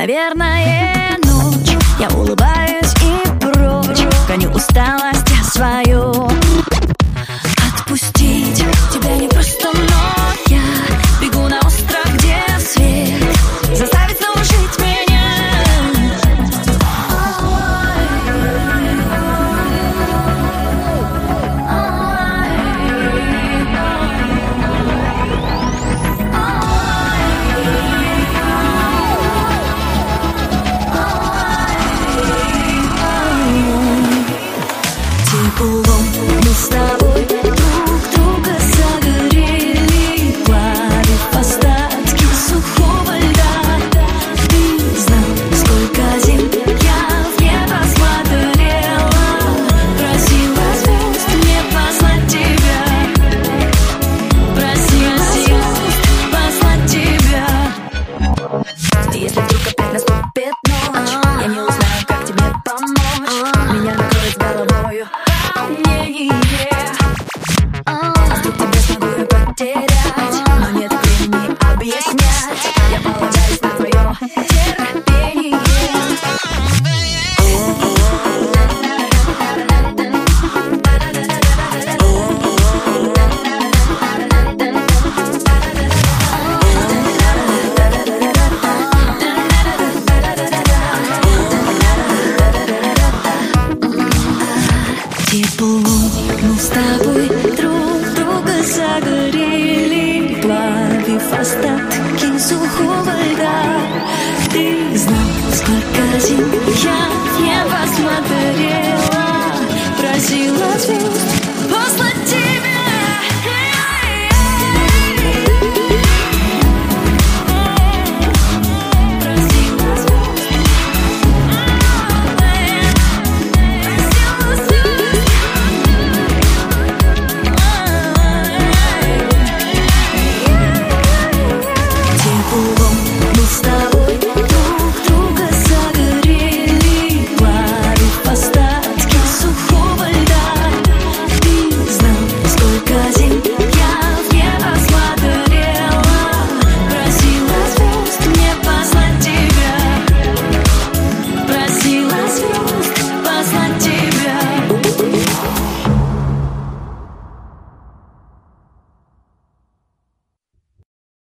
наверное, ночь. Я улыбаюсь и прочь гоню усталость свою. Отпустить тебя не просто, но я бегу на остров, где свет заставит снова жить меня. Теплом мы с тобой друг друга согрели, плавив остатки сухого льда. Ты знал, сколько зим я в небо смотрела, просила звезд мне послать тебя, просила звезд послать тебя. Если вдруг опять наступит ночь, я не узнаю, как тебе помочь. Меня накроет головою волнение. А вдруг тебя смогу я потерять, но нет времени объяснять. Я полагаюсь на твое терпение. Теплом мы с тобой друг друга согрели, плавив остатки сухого